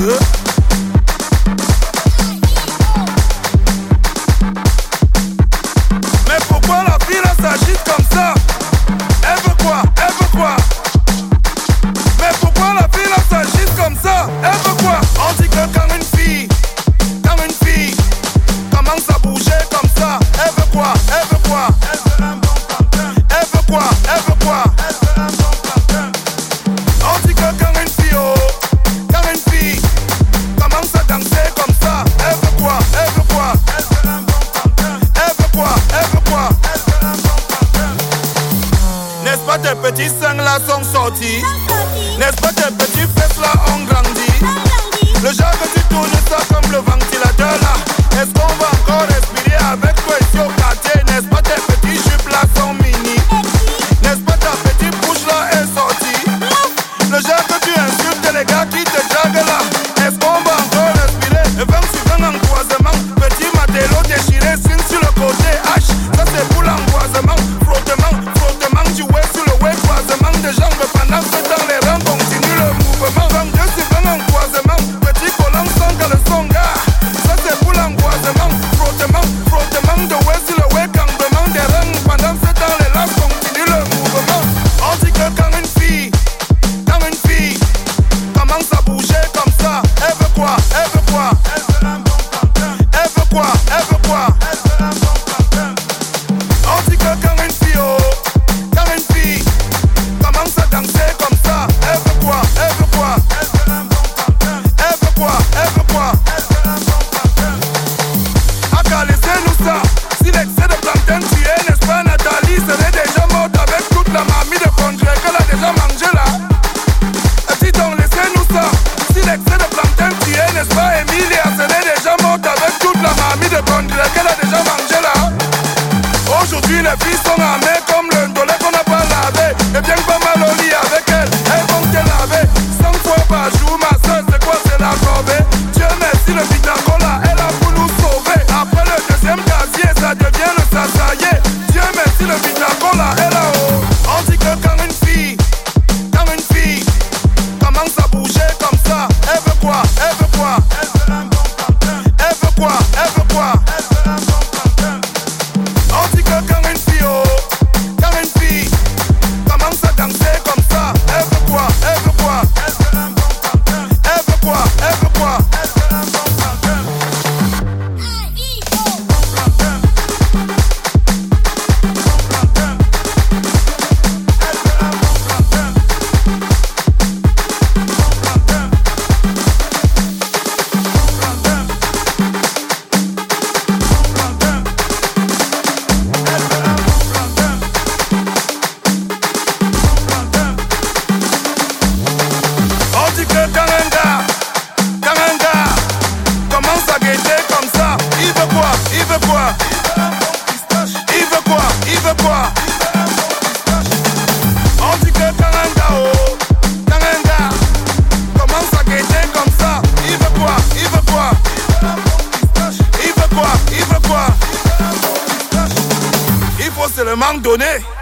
Mais pourquoi la fille là s'agite comme ça? Elle veut quoi? Elle veut quoi? Mais pourquoi la fille là s'agite comme ça? Elle veut quoi? On dit que quand une fille commence à bouger comme ça, elle veut quoi? Elle veut quoi? Elle veut un bon pantin. Elle veut quoi? Elle veut quoi? Elle veut un bon pantin. On dit que quand une fille commence à danser comme ça, elle veut quoi? Elle veut quoi? Elle veut un bon pantin. Elle veut quoi? Elle veut quoi? Elle veut un bon pantin. N'est-ce pas tes petits seins là sont sortis? N'est-ce pas tes petits fesses là ont grandi? Le genre que tu tournes ça comme le ventilateur là. Est-ce qu'on va encore respirer avec toi ici au quartier? N'est-ce pas tes petits jupes là sont mini? N'est-ce pas ta petite bouche là est sortie? Le genre que tu insultes les gars qui te draguent là. Est-ce qu'on va encore respirer? 20 sur 20 en croisement. Petit matelot déchiré, signe sur le côté H. Ça c'est pour l'angoissement. Frottement du way sur le way. Croisement de jambes pendant que dans les rangs continue le mouvement. 22 sur 20 en croisement. Petit collant sans caleçon gars. Ça c'est pour l'angoissement. Frottement de way sur le way. Campement des rangs pendant que dans les rangs continue le mouvement. On dit que quand une fille commence à bouger comme ça, elle veut quoi? Elle veut quoi? Elle veut un bon pantin. Elle veut quoi? Elle veut quoi? Elle veut un bon pantin. On dit que quand une fille commence à danser comme ça, elle veut quoi? Elle veut quoi? Elle veut un bon pantin. Elle veut quoi? Elle veut quoi? Elle veut un bon pantin. Aka, laissez-nous ça. Si l'excès de plantain tué, n'est-ce pas Nathalie serait déjà morte avec toute la mamie de congrès qu'elle a déjà mangé là. Dis donc, laissez-nous ça. Si l'excès de plantain tué, n'est-ce pas Emilia serait déjà morte avec toute la mamie de congrès qu'elle a déjà mangé là. Aujourd'hui les filles sont armées comme le ndolé qu'on n'a pas lavé. Et bien que pas mal au lit avec elles, elles vont te laver 5 fois par jour, ma soeur, c'est quoi, c'est la corvée. Dieu merci, le Vitangola est là pour nous sauver. Après le deuxième casier, ça devient le sasaillé. Dieu merci, le Vitangola est là-haut. On dit que quand une fille commence à bouger comme ça, elle veut quoi? Elle veut quoi? Elle veut un bon pantin. Elle veut quoi? Elle veut quoi? Elle veut un bon pantin. On dit que quand une fille commence à danser comme ça, elle veut quoi? Elle veut quoi? Elle veut un bon pantin. Elle veut quoi? Elle veut quoi? Elle veut un bon pantin. Bon pantin. Elle veut un bon pantin. On dit que quand un gars commence à guetter comme ça, il veut quoi? Il veut quoi? Il veut quoi? Il veut quoi? On dit que quand un gars commence à guetter comme ça, il veut quoi? Il veut quoi? Il veut quoi? Il veut quoi? Il faut seulement donner.